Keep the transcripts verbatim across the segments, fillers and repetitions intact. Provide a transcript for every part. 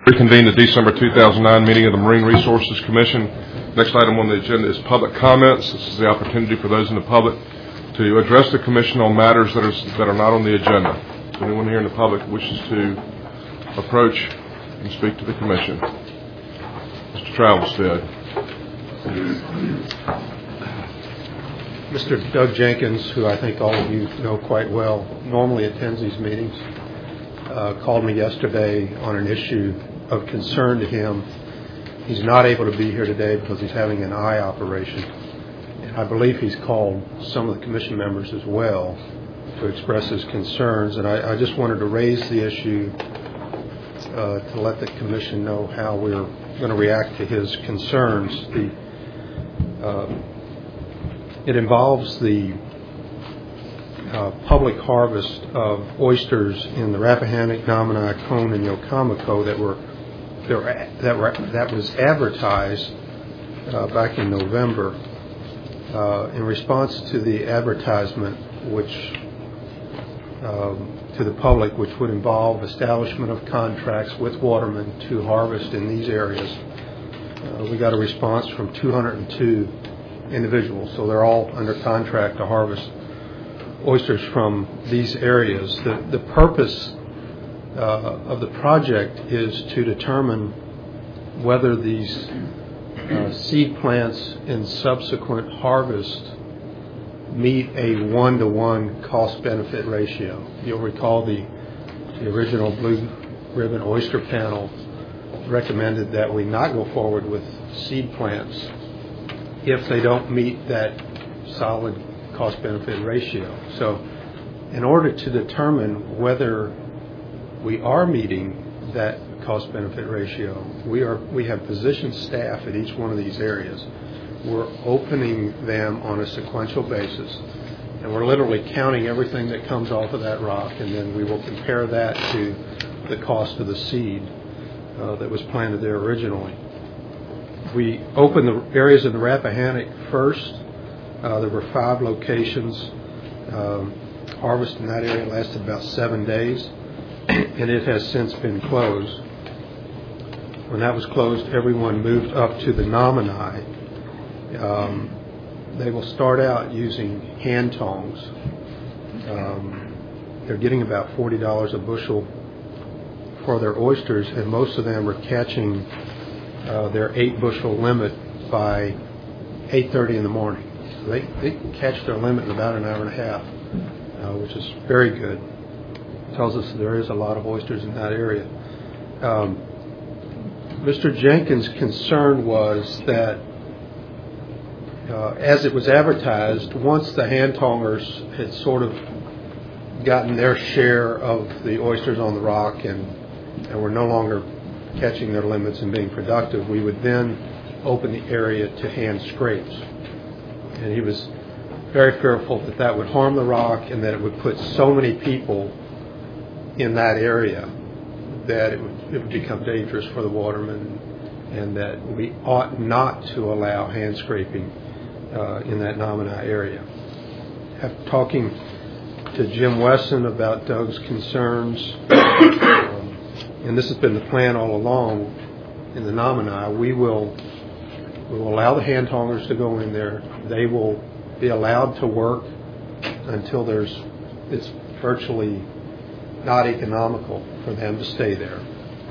Reconvene the December two thousand nine meeting of the Marine Resources Commission. Next item on the agenda is public comments. This is the opportunity for those in the public to address the Commission on matters that are, that are not on the agenda. Anyone here in the public wishes to approach and speak to the Commission? Mister Travelstead. Mister Doug Jenkins, who I think all of you know quite well, normally attends these meetings, uh, called me yesterday on an issue of concern to him. He's not able to be here today because he's having an eye operation. And I believe he's called some of the Commission members as well to express his concerns. And I, I just wanted to raise the issue uh, to let the Commission know how we're going to react to his concerns. The uh, It involves the uh, public harvest of oysters in the Rappahannock, Nominee, Cone, and Yokomoco that were that were that was advertised uh, back in November. Uh, in response to the advertisement, which um, to the public, which would involve establishment of contracts with watermen to harvest in these areas, uh, we got a response from two hundred two individuals. So they're all under contract to harvest oysters from these areas. The, the purpose uh, of the project is to determine whether these uh, seed plants in subsequent harvest meet a one-to-one cost-benefit ratio. You'll recall the, the original Blue Ribbon Oyster Panel recommended that we not go forward with seed plants if they don't meet that solid cost-benefit ratio. So in order to determine whether we are meeting that cost-benefit ratio, we are we have positioned staff at each one of these areas. We're opening them on a sequential basis, and we're literally counting everything that comes off of that rock, and then we will compare that to the cost of the seed uh, that was planted there originally. We opened the areas in the Rappahannock first. Uh, there were five locations. Um, harvest in that area lasted about seven days, and it has since been closed. When that was closed, everyone moved up to the Nominee. Um, they will start out using hand tongs. Um, they're getting about forty dollars a bushel for their oysters, and most of them are catching Uh, their eight bushel limit by eight thirty in the morning. So they, they can catch their limit in about an hour and a half, uh, which is very good. It tells us there is a lot of oysters in that area. Um, Mister Jenkins' concern was that uh, as it was advertised, once the hand tongers had sort of gotten their share of the oysters on the rock and, and were no longer catching their limits and being productive, we would then open the area to hand scrapes. And he was very fearful that that would harm the rock and that it would put so many people in that area that it would, it would become dangerous for the watermen, and that we ought not to allow hand scraping uh, in that Nominee area. After talking to Jim Wesson about Doug's concerns, um, and this has been the plan all along in the Nominee, we will we will allow the hand tongers to go in there. They will be allowed to work until there's it's virtually not economical for them to stay there.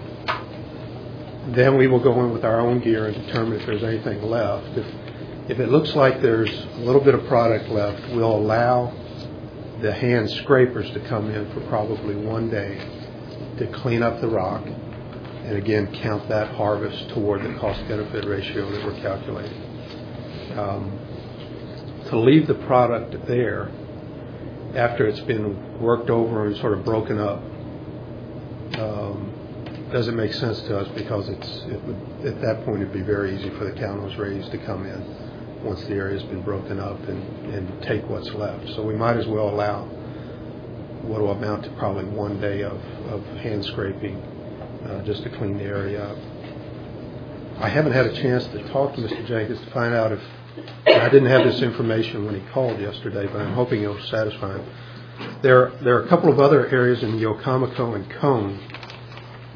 Then we will go in with our own gear and determine if there's anything left. If if it looks like there's a little bit of product left, we'll allow the hand scrapers to come in for probably one day to clean up the rock, and again count that harvest toward the cost-benefit ratio that we're calculating. Um, to leave the product there after it's been worked over and sort of broken up um, doesn't make sense to us, because it's it would, at that point it'd be very easy for the countless rays to come in once the area's been broken up and, and take what's left. So we might as well allow what will amount to probably one day of, of hand scraping uh, just to clean the area up. I haven't had a chance to talk to Mister Jenkins to find out if I didn't have this information when he called yesterday, but I'm hoping it'll satisfy him. There, there are a couple of other areas in Yokomoco and Cone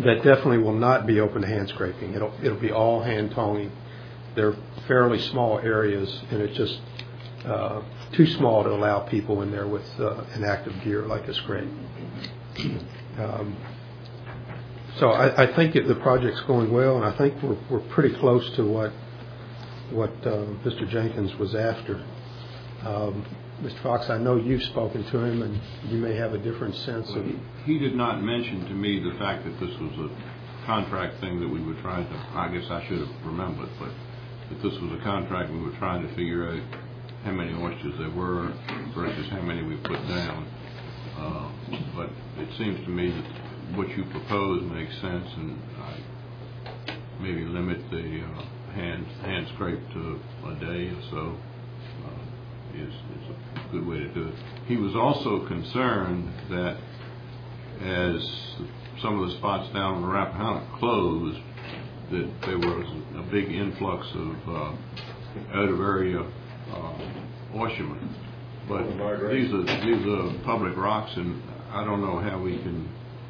that definitely will not be open to hand scraping. It'll it'll be all hand tonging. They're fairly small areas, and it's just uh, too small to allow people in there with uh, an active gear like a scrape. Um, so I, I think it, the project's going well, and I think we're we're pretty close to what what uh, Mister Jenkins was after. Um, Mister Fox, I know you've spoken to him, and you may have a different sense well, of. He, he did not mention to me the fact that this was a contract thing that we were trying to. I guess I should have remembered, but that this was a contract we were trying to figure out how many oysters there were versus how many we put down. Uh, but it seems to me that what you propose makes sense, and I maybe limit the uh, hand hand scrape to a day or so. Uh, is is a good way to do it. He was also concerned that as some of the spots down on the Rappahannock closed, that there was a big influx of uh, out of area uh, oystermen. But these are these are public rocks, and I don't know how we can.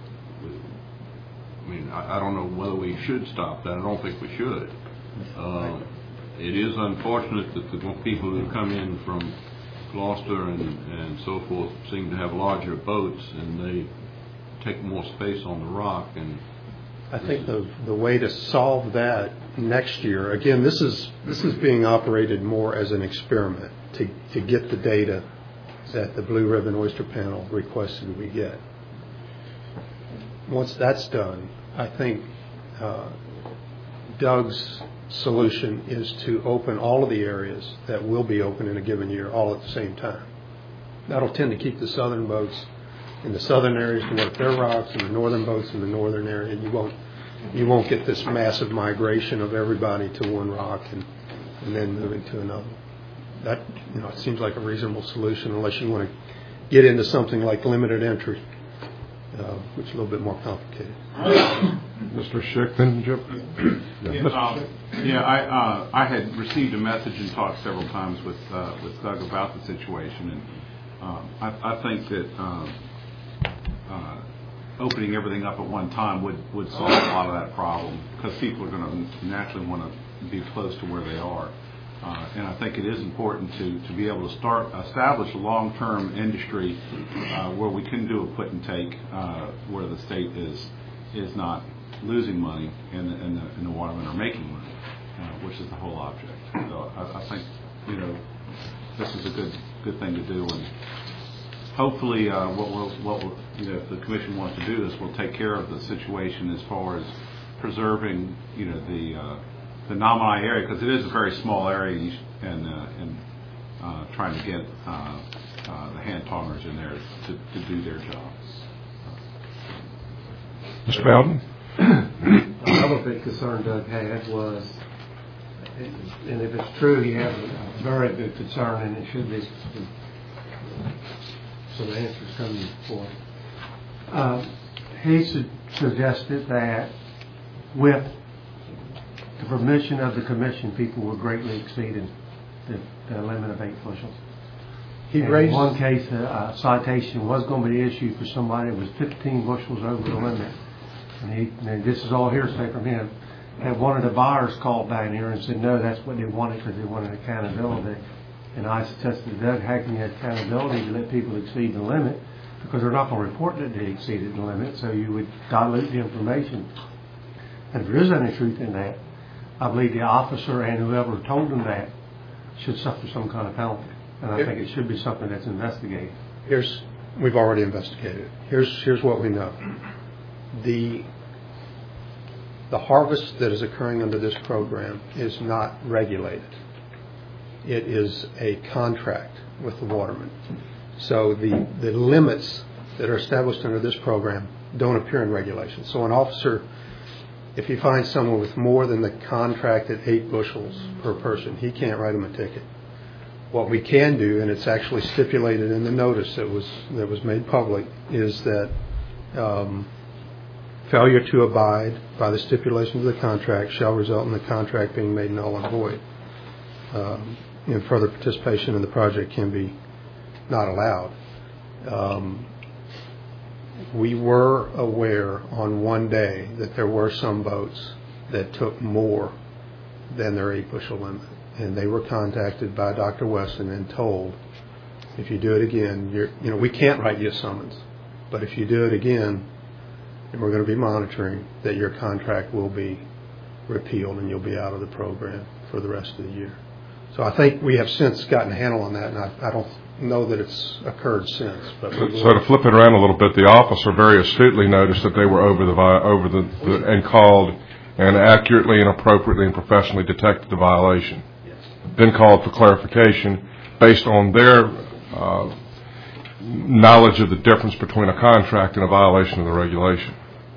I mean, I, I don't know whether we should stop that. I don't think we should. Uh, it is unfortunate that the people who come in from Gloucester and, and so forth seem to have larger boats, and they take more space on the rock. And I think the the way to solve that next year, again, this is this is being operated more as an experiment to to get the data that the Blue Ribbon Oyster Panel requested we get. Once that's done, I think uh, Doug's solution is to open all of the areas that will be open in a given year all at the same time. That'll tend to keep the southern boats in the southern areas to work their rocks, and the northern boats in the northern area. You won't you won't get this massive migration of everybody to one rock and, and then moving to another. That, you know, it seems like a reasonable solution, unless you want to get into something like limited entry, uh, which is a little bit more complicated. Mister Schick, then Jim. Yeah, uh, yeah I uh, I had received a message and talked several times with uh, with Doug about the situation, and uh, I, I think that uh, uh, opening everything up at one time would, would solve a lot of that problem, because people are going to naturally want to be close to where they are. Uh, and I think it is important to, to be able to start establish a long-term industry uh, where we can do a put and take, uh, where the state is is not losing money and the, and the, and the watermen are making money, uh, which is the whole object. So I, I think, you know, this is a good good thing to do, and hopefully uh, what we'll, what we'll, you know, if the commission wants to do this, we'll take care of the situation as far as preserving, you know, the uh, the Namai area, because it is a very small area, and uh, and uh, trying to get uh, uh, the hand tongers in there to, to do their job. Mister Bowden? The other big concern Doug had was, and if it's true, he has a very good concern, and it should be some answers coming for him. Uh, he su- suggested that with the permission of the commission, people were greatly exceeding the, the limit of eight bushels. He and raised in one case, a, a citation was going to be issued for somebody that was fifteen bushels over the limit. And, he, and this is all hearsay from him. And one of the buyers called down here and said, no, that's what they wanted, because they wanted accountability. And I suggested to Doug, how can you have accountability to let people exceed the limit? Because they're not going to report that they exceeded the limit, so you would dilute the information. And if there is any truth in that, I believe the officer and whoever told them that should suffer some kind of penalty. And I think it should be something that's investigated. Here's, we've already investigated. Here's here's what we know. The the harvest that is occurring under this program is not regulated. It is a contract with the watermen. So the, the limits that are established under this program don't appear in regulations. So an officer, if he finds someone with more than the contracted eight bushels per person, he can't write him a ticket. What we can do, and it's actually stipulated in the notice that was that was made public, is that um, failure to abide by the stipulations of the contract shall result in the contract being made null and void. Um, and further participation in the project can be not allowed. Um, we were aware on one day that there were some boats that took more than their eight bushel limit. And they were contacted by Doctor Weston and told, if you do it again, you're, you know, we can't write you a summons, but if you do it again, and we're going to be monitoring, that your contract will be repealed and you'll be out of the program for the rest of the year. So I think we have since gotten a handle on that, and I, I don't know that it's occurred since. But so, so to flip it around a little bit, the officer very astutely noticed that they were over the vi- over the, the and called and accurately and appropriately and professionally detected the violation. Yes. Then called for clarification based on their uh, knowledge of the difference between a contract and a violation of the regulation.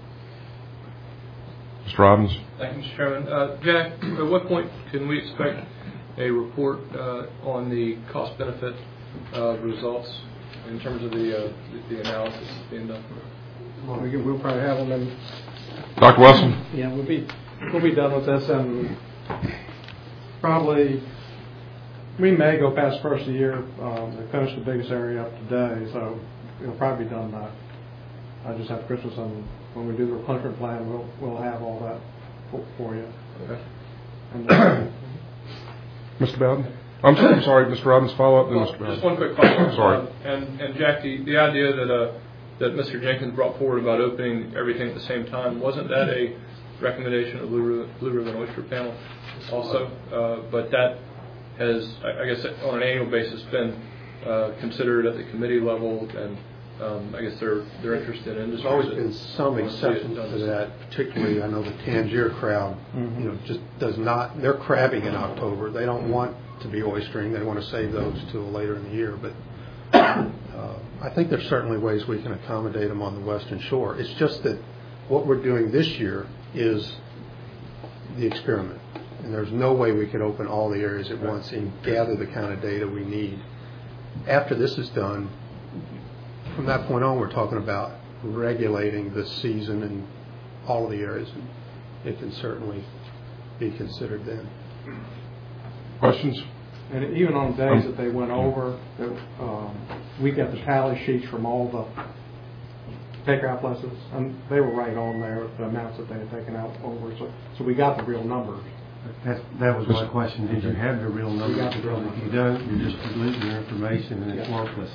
Mister Robbins? Thank you, Mister Chairman. Uh, Jack, at what point can we expect a report uh, on the cost-benefit uh, results in terms of the, uh, the, the analysis being done? Well, we- we'll probably have them in, Doctor Wilson? yeah, we'll be, we'll be done with this and probably, we may go past the first of the year. Um, they finished the biggest area up today, so it'll probably be done by, I just have Christmas, and when we do the replenishment plan, we'll, we'll have all that for, for you. Okay. And, uh, Mister Bowden? I'm sorry, I'm sorry, Mister Robbins, follow up, then Well, Mister Bowden. just one quick follow-up. Sorry. Um, and, and Jack, the, the idea that uh, that Mister Jenkins brought forward about opening everything at the same time, wasn't that a recommendation of Blue Ribbon, Blue Ribbon Oyster Panel also? Uh, but that has, I, I guess, on an annual basis, been uh, considered at the committee level, and um, I guess they're they're interested in. There's always been some exceptions to that, particularly I know the Tangier crowd, Mhm. you know, just does not, they're crabbing in October. They don't want to be oystering. They want to save those till later in the year. But uh, I think there's certainly ways we can accommodate them on the Western Shore. It's just that what we're doing this year is the experiment. And there's no way we could open all the areas at once and gather the kind of data we need. After this is done, from that point on, we're talking about regulating the season in all of the areas, and it can certainly be considered then. Questions? And even on days that they went over, that, um, we got the tally sheets from all the takeout lessons, and they were right on there, the amounts that they had taken out over. So, so we got the real numbers. That, that was my question. Did you have the real numbers? got the real Because if you don't, you're just diluting your information and it's worthless.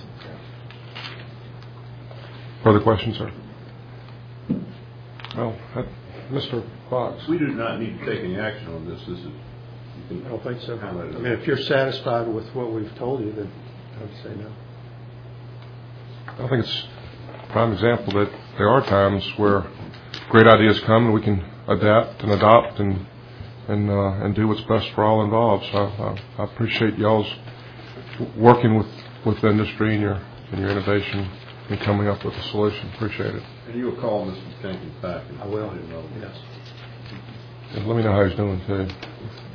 Further questions, sir? Well, uh, Mister Fox. We do not need to take any action on this. This is, you can I don't think so. handle I it. mean, if you're satisfied with what we've told you, then I would say no. I think it's a prime example that there are times where great ideas come and we can adapt and adopt and and uh, and do what's best for all involved. So I, I appreciate y'all's working with, with the industry and your and your innovation and coming up with a solution. Appreciate it. And you'll call Mister Jenkins back. And I will. let him know. Yes. And let me know how he's doing too.